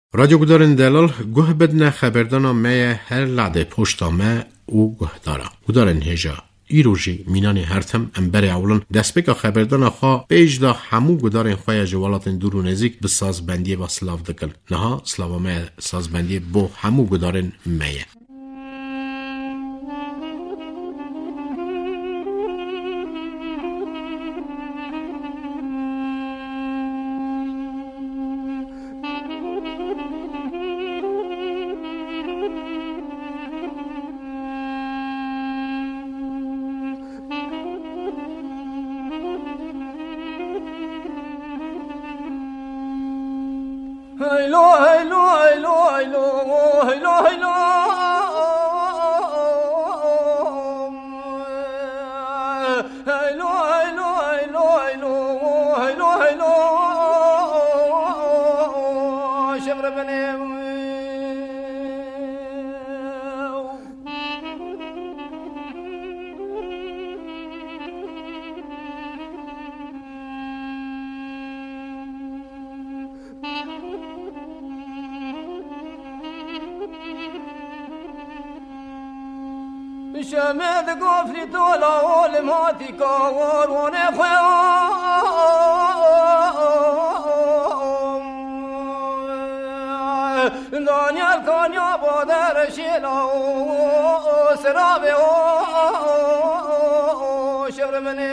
رادیو گدارن دلال گوه بدن خبردانا مه هر لعده پشتا مه او گوه دارا گدارن هجا ایروژی مینان هرتم امبر اولان دستبکا خبردانا خواه بیج دا همو گدارن خواه جوالات دور و نزیک به سازبندی با سلاف دکل نها سلاف مه سازبندی بو همو گدارن مه شمد قفلي طولا ولماتي كور ونخوام دانيال كان يا بادر شيلا سرابي شبر مني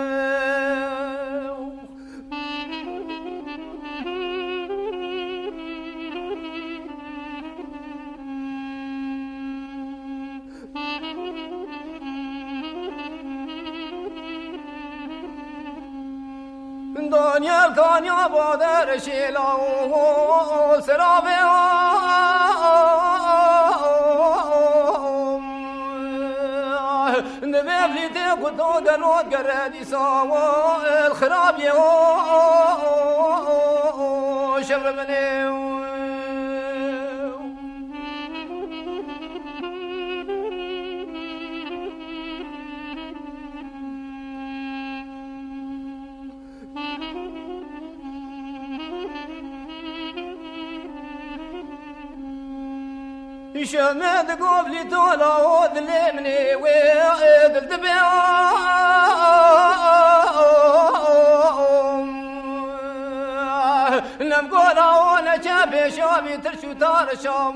دانيال كان يا بادر شيلا سرابي نبيفلي تقطو دلوت قرادي سوا الخراب شبر مني شمد قبلي طولا وذلمني وعيد الدبيام نمقولا وانا شابي شابي ترشو تارشام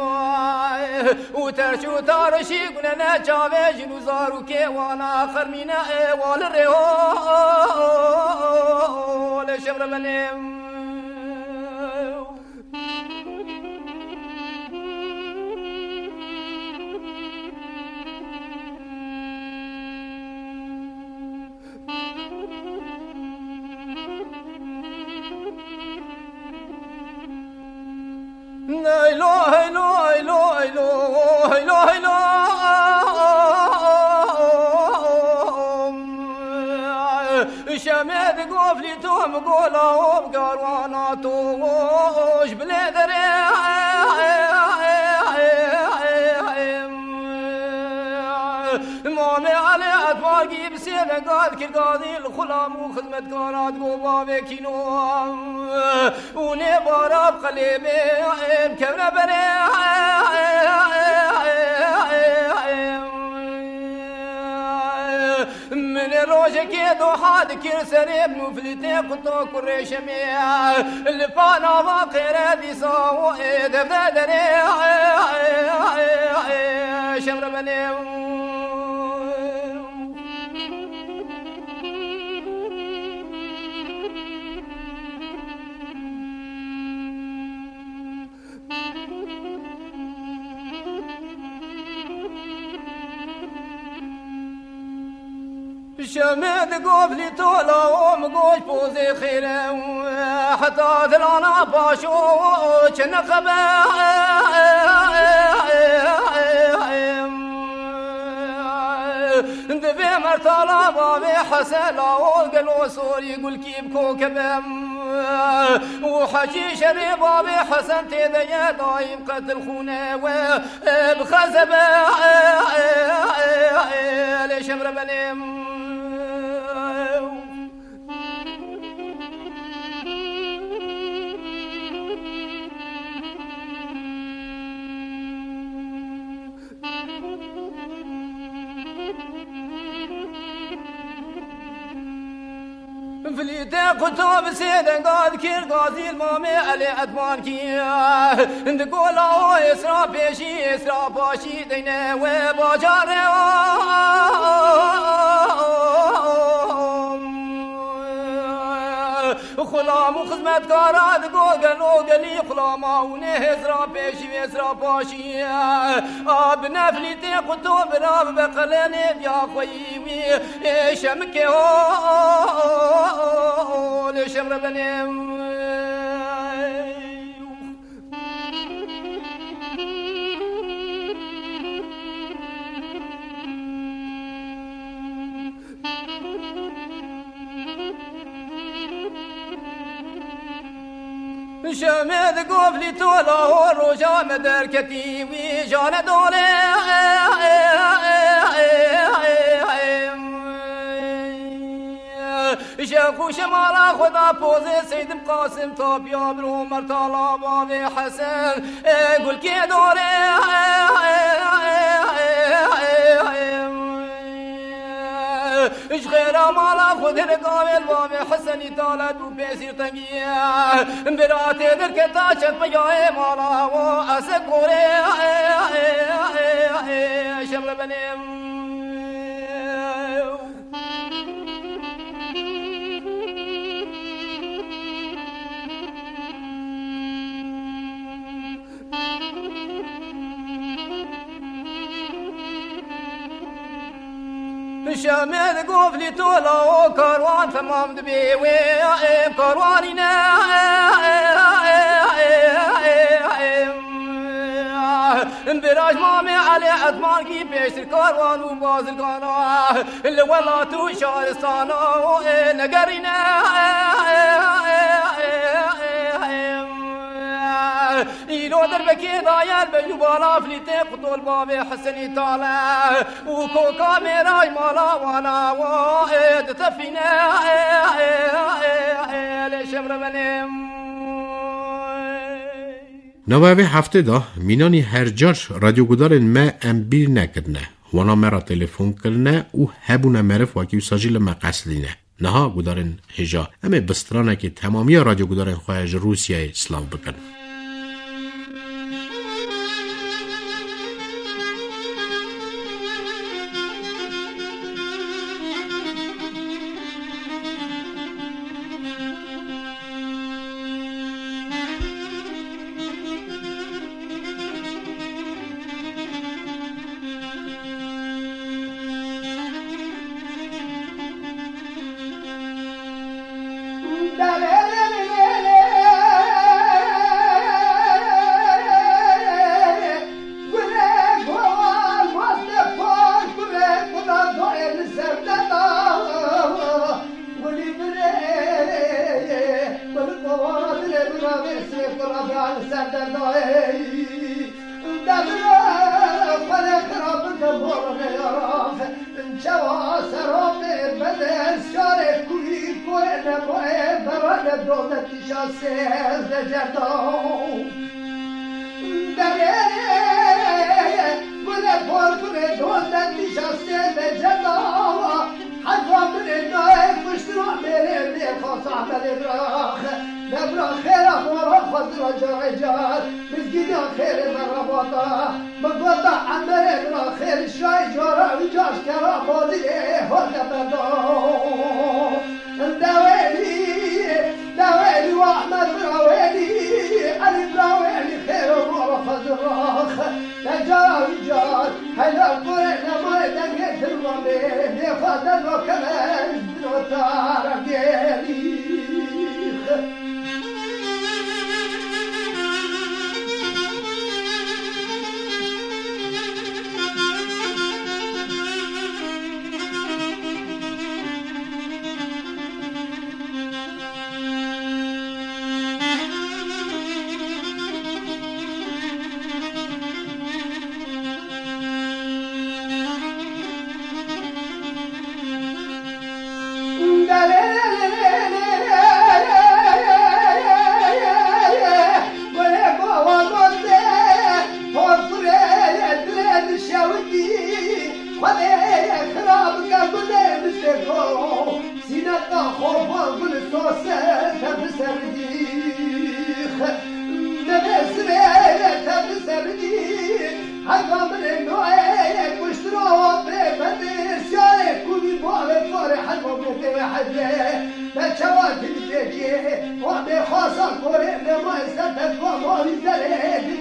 وترشو تارشي قلنا شابي جنوزارو كيوانا خرمينا ايوال الريول شبر منيم شمد قفلي توم قولا وبقروانا توش بلادري مامي علي أتواقي بسيلة قاد كالقاضي الخلام وخدمة قارات قوبا بكينو ونبارا بقليبي بكبرة بري من الروجة كيدو حاد كرسري بنفلتي قطو كريشمي اللي فانا باقي ردي ساو دفدري شمر بني شمد قفلي طولا ومقوش بوزي خيرا حتى ذلانا باشو چنقبا دفي مرتالا بابي حسلا وقلو سوري يقول كيف كوكبا وحشي شري بابي حسن تيدي دايم قتل خونه بخزبا لشمر بنيم فليتا قطب سيدن قاد كير غازي المامي علي أدمان كيا نقول هو يسرى بيشي يسرى باشي دينا وباجاري خلام وخدمت كاراد قوغل وقلي خلاماونه هزرا بيشي ويسرا باشي ابنا فليتي قطو براب بقلاني بيا خويوي شمكي هو لشمر بنيم شمد قفلي تولا ورجا مدركتي وجان دولي شاكو شمالا خدا بوزي سيد قاسم طاب يا برو مرتالا بابي حسن قل كي دولي اش غير مالا خود القابل بابي حسني طالت وبيسير تنقيا براتي دركتا شد بياي مالا واسكوري شمر بنيم شمد قفلي تولا وكروان تمام دبي ويا كروانينا انبراج مامي علي أدمان كي بيش الكروان وباز القانا اللي ولا تو شارستانا نقرينا إيلو دربكي ضايل بيلو بالا فليتي قطول بابي حسني طالع وكوكا ميراج مالا وانا وايد تفينا لشمر بنيم نوابه هفته دا مینانی هر جار رادیو گدارن ما امبیر نکرنه وانا مرا تلفون کرنه و هبونه مرف واکی و ساجیل ما قصدینه نها گدارن هجا همه بسترانه که تمامی رادیو گدارن خواهج روسیه اسلام بکن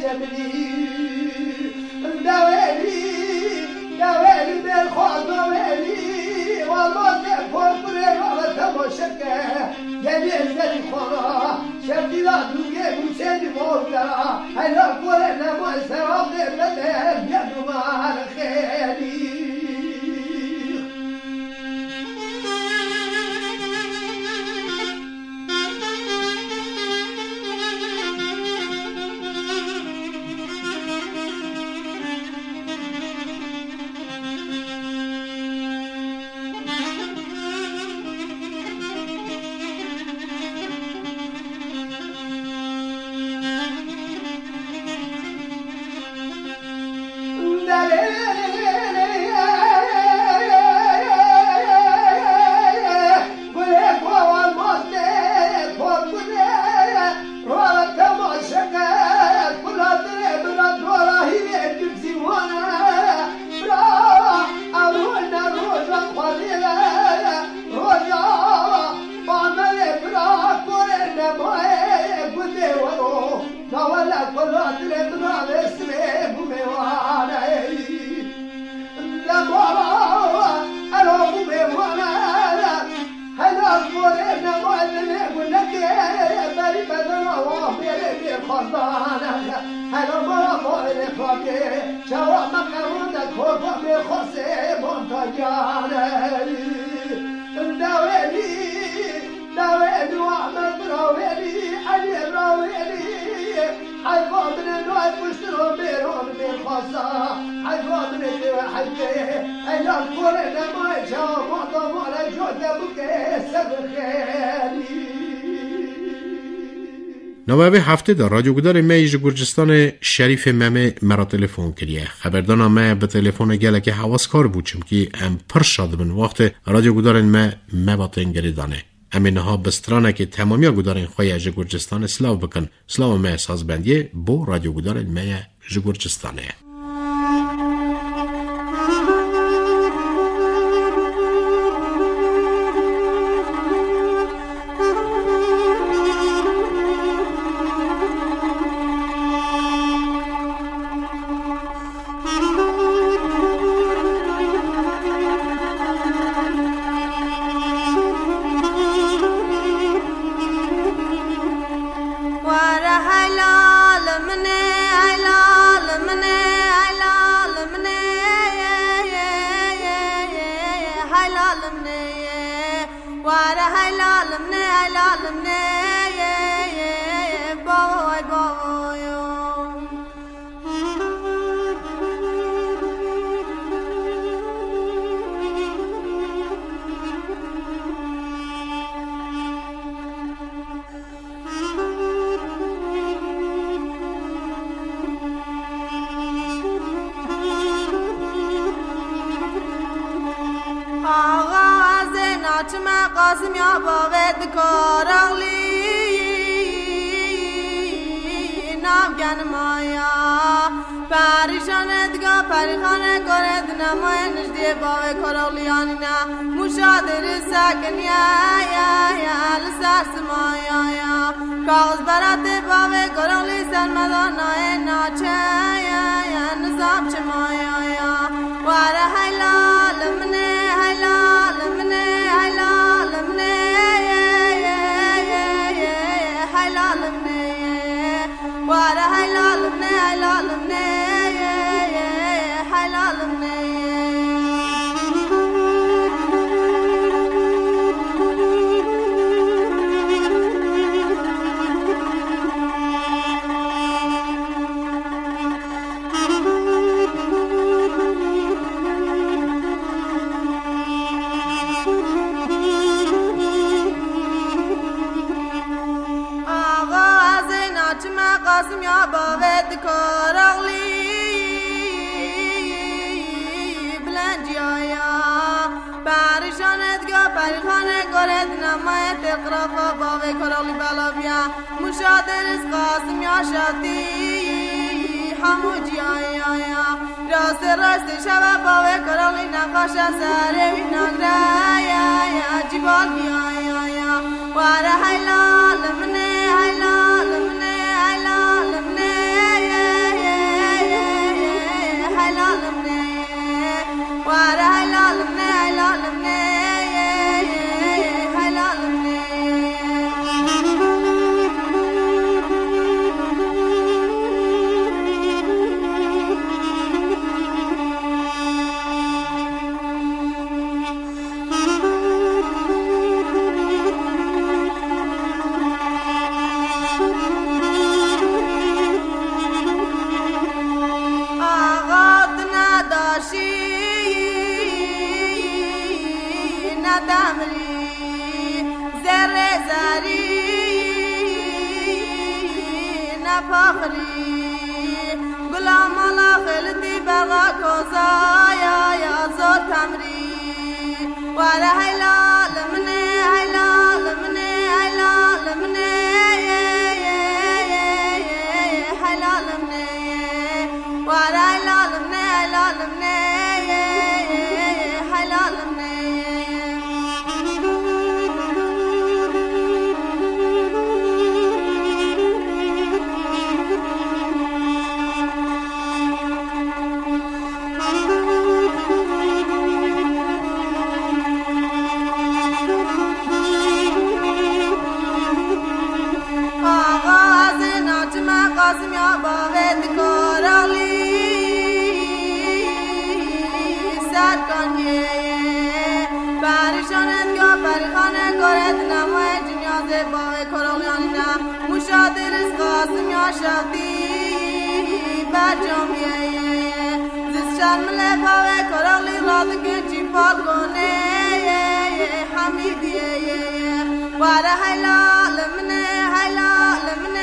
مني دوالي بالخوض دوالي والله تفور بريغة تمشكة جليل زلي خورا شفتي لا دوكي بوشيني مولا هلا قولنا ما سراب لبنان يدو مع الخيالي نوابه هفته در رادیو گدار میج گرجستان شریف ممه مرا تلفن کریه خبردانا ما به تلفن گله که حواس کار بود چون که ام پر شاد بن وقت رادیو گدار ما باتن گریدانه امینه ها بسترانه که تمامی گدارین خویج گرجستان اسلاو بکن اسلاو ما سازبندیه بو رادیو گدار میج گرجستانه قاسم يا بابد كارغلي نام كان مايا پریشانت گا پریخانه کرد نمای نجدی باوی کارغلیانینا مشادر سکنیا یا لسر سمایا یا کاغذ برات باوی کارغلی سلمدانای ناچه یا نظام چمایا یا واره حیلال منه حیلال منه حیلال منه حیلال منه واره حیلال منه حیلال منه حیلال منه قاسم يا بابد كارغلي بلنجيا يا پریشانت گا پریخانه گرد نمای تقرافا باوی کارغلی بلابیا مشادر از قاسم یا شاتی حموجیا یا راست راست شب باوی کارغلی نقاش سره وی نگره یا جبال بیا یا واره حیلال منه حیلال منه حیلال منه تمری زر زری نفخری غلام الله خلدی بغا کوزایا یا زو تمری ولا هلال مني هلال مني هلال مني هلال مني ولا هلال مني هلال مني هلال مني قاسم یا باید کرالی سرکانیه پریشانت یا پریخانه گرد نمای جنیازه باید کرالیانی نم مشادر از قاسم یا شخصی برجامیه زیست شرمله باید کرالی راضی گنچی پال کنه حمیدیه واره حلال منه حلال منه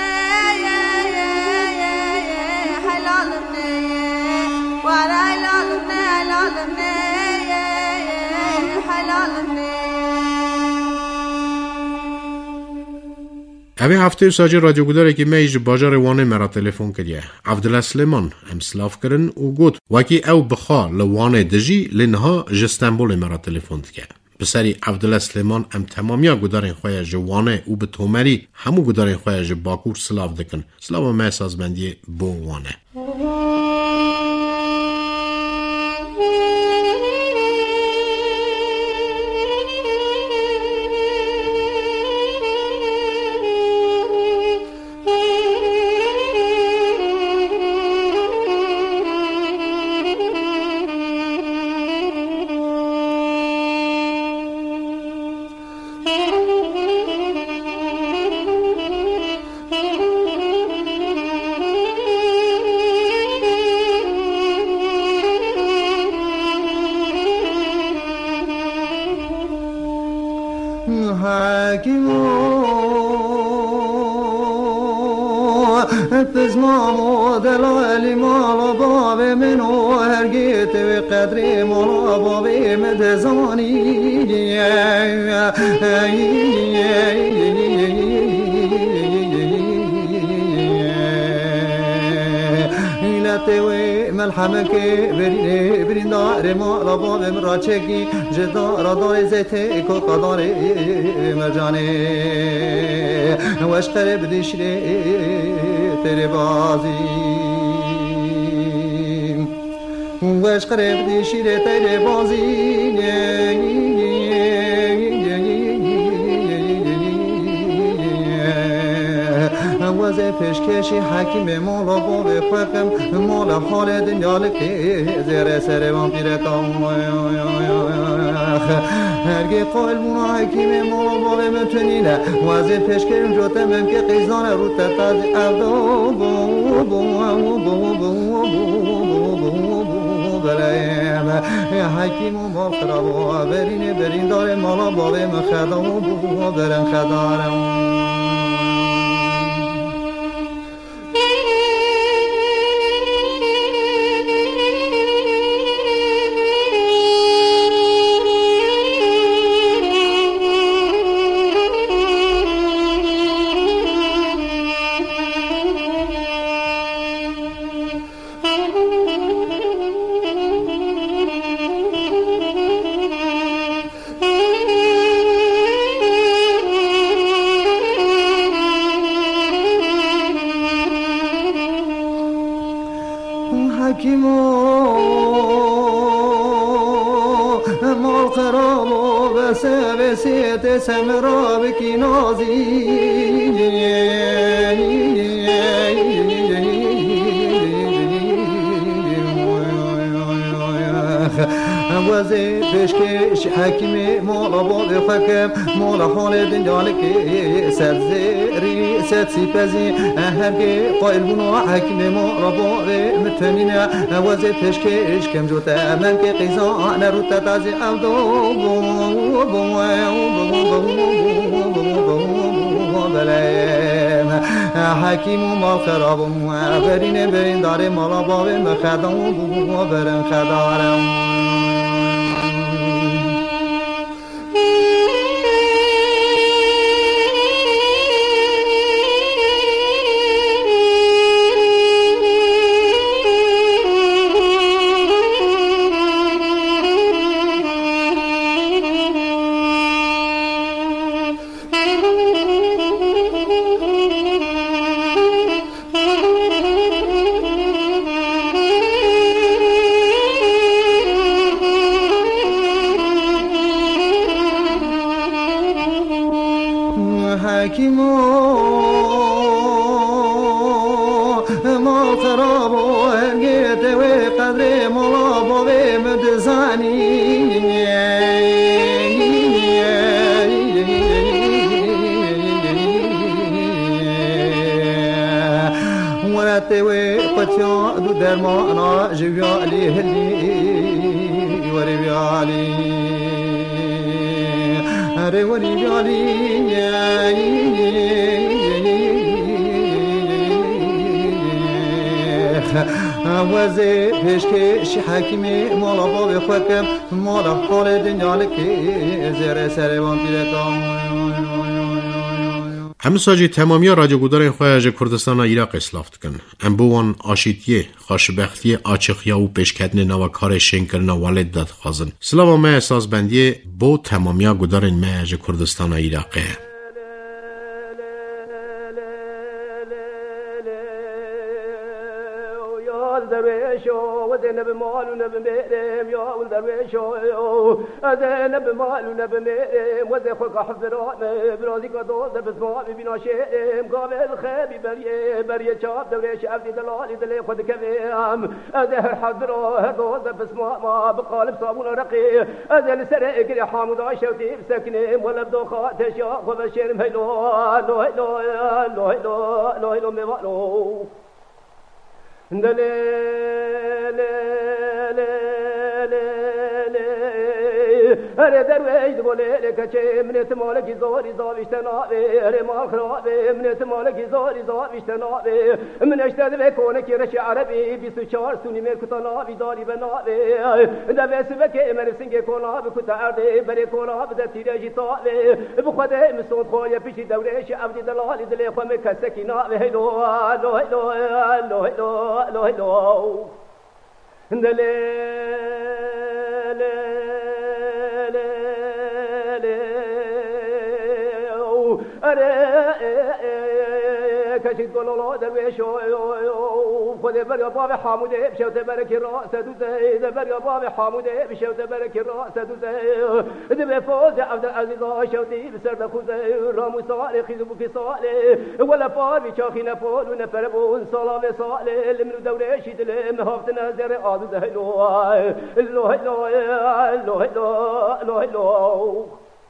اوی هفته ساجر رادیو گوداره که میج باجار وانه مرا تلفن کریه عبدالله سلیمان ام سلاف کرن و گوت وکی او بخوا لوانه دجی لنها جستنبول مرا تلفن که بسری عبدالله سلیمان ام تمامیا گودارین خواه جوانه و به تومری همو گودارین خواه جباکور سلاف دکن سلاف ما سازمندی بو وانه تزمام دلالي مالا بابي منو هرقيت بقدري مالا بابي مدزاني توي ملحمك برين دار مالا بابي مراچكي جدار دار زيتي كو قدار مرجاني واش قرب دشري تري بازي واش قرب دشري تري بازي وزه پشکشی حکیم مولا بابه خوکم مولا حال دنیا لکی زیر سر وامپیرتا هرگی قلبون حکیم مولا بابه متونینه وزه پشکرم جوتمم که قیزان رو تتازی افدا بلایم حکیم و مخربا برین داره مولا بابه مخدا برن خدارم مال خراب و بسیت سمرا بکی نازی وزه پیشکش حکیم مولا باب حکم مولا خالد دالک سد زری سد سیپزی هرگی قائل بنا حکیم مولا باب متنین وزه پیشکش کم جوتا من که قیزان روتا تازی عبدو حکیم و مال خراب و برین داره مالا باب مخدام و برن خدارم درمانا جوالي هلي وري بيالي هري وري بيالي وزي پیشکش حکیمی مولا باب خودکم مولا خال دنیالکی زیر سربان پیرکم همساجی تمامی راجگودار خواهج کردستان ایراق اصلاف کن. امبوان آشیتیه خاشبختی آچخیا و پیشکدن نوکار شنکرنا والد داد خازن. سلام ما احساس بندی با تمامی گودار خواهج کردستان ایراقه. نب مال و نب مهرم یا ول درویشو از نب مال و نب مهرم وز خلق حفرات برازی کا دوست بسما ببینا شم قابل خبی بریه چاب درویش عبد دلالی دل خود کم از هر حضر هر دوست بسما ما بقالب صابون رقی از سر اگر حامد عشوتی بسکنم ولا بدو خاطش یا خو بشرم هلو لو لو لو لو لو لو میوالو اره درویش دوله لکچه منت مالکی زاری زاویشت نابه اره مال خرابه منت مالکی زاری زاویشت نابه من اشتد بکنه که رش عربی 24 سونی مرکتا نابی داری به نابه دوه سبکه من سنگ کناب کتا عرده بره کناب در تیرجی طابه بخوده مسون خواه پیشی دورش عبدی دلالی دلی خواه مکسکی نابه هلو هلو هلو هلو هلو هلو هلو کشید گلولا درویشو خود بریا باب حاموده بشوت برکی راست دوزه بریا باب حاموده بشوت برکی راست دوزه دم فوز عبدالعزیز شوتی بسر خوزه رامو صالح خیزو بفی صالح ولا فار بچاخی نفول و نفربون سلام صالح لمنو دورشی دلم هفت نظر آدوزه لو لو لو لو لو لو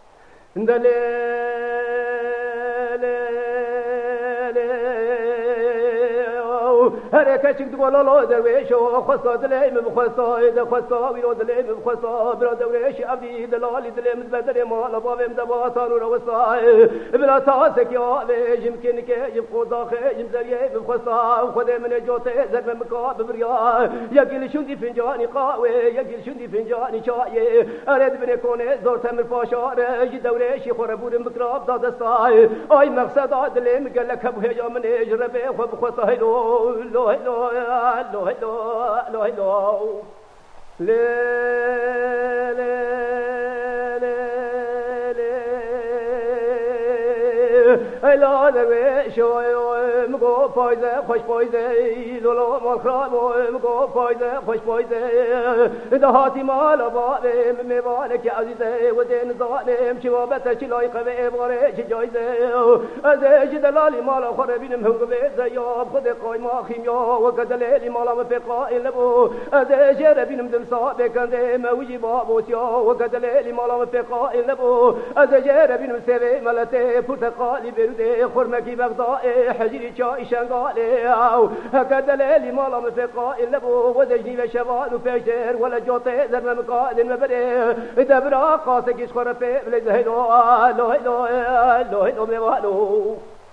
هر کچک دولا لا درویشو خستا دلیم بخستا اذا خستا ویرو دلیم بخستا برا درویش عبدی دلالی دلیم بدر مال بابم دباتان و روستا بلا تاسک یا وجم کنکه یم خداخه یم زریه بخستا خود من جوت زرم مکاب بریا یکل شوندی فنجانی قاوه یکل شوندی فنجانی چای ارد بن کنه زورتم فاشار ی درویش خربور مکراب دادستا ای مقصد دلیم گلک به یا من اجربه خو بخستا هلو لو لو لو لو لو لو لا لا لا لا درویش مگو پایزه خوش پایزه لولا مال خراب مگو پایزه خوش پایزه دهاتی مال آبادم میوانه که عزیزه و دین ظالم چی وابت چی لایقه و عباره چی جایزه از جدلالی مال خوره بینم هم قبیزه یا خود قایما خیمیا و کدلیلی مالا مفقائل نبو از جره بینم دل صابه کنده موجی بابوتیا و کدلیلی مالا مفقائل نبو از جره بینم سوی ملته پرتقالی بروده خرمکی بغضاء حجری چای شنگاله او کدلیلی مالا مفقائل نبو و زجنی و شوال و فشتر ولا جوته زرم مقادن مبره دبرا قاسکیش خوره فیبل زهدو لو هدو لو هدو میوالو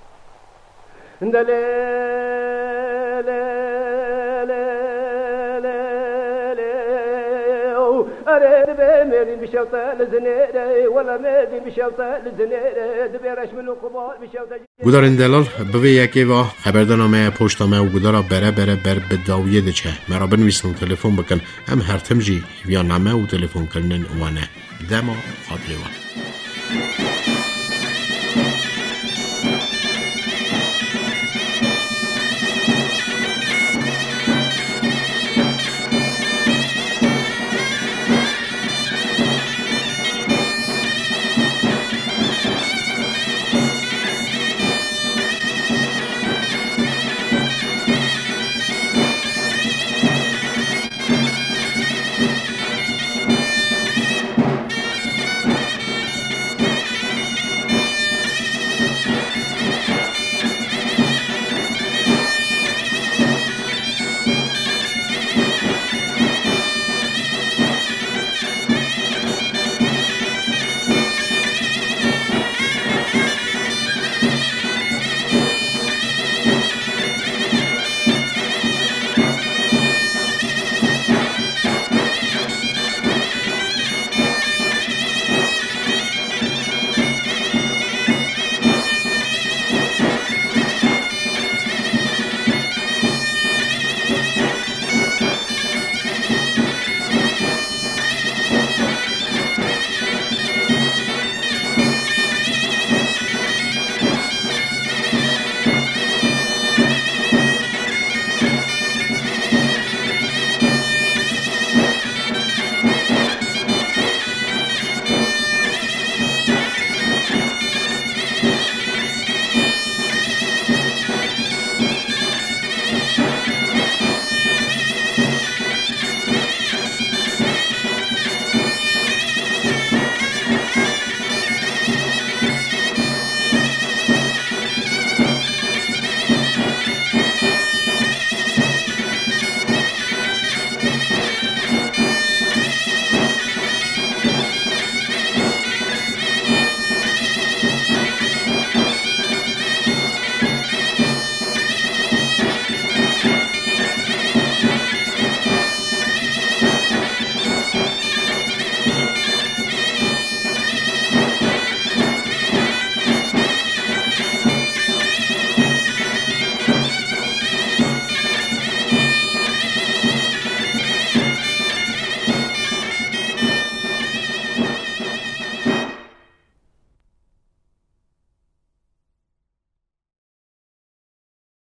أريد بمدين بشوطة لزنيرة ولا مدين بشوطة لزنيرة دبيرش من القبال بشوطة گودارن دلال بوی یکی و خبردارنامه پشتامه و گودارا بره بر بداویه دچه مرا بنویسن و تلفن بکن هم هر تمجی یا نامه و تلفن کنن وانه دما خاطره وان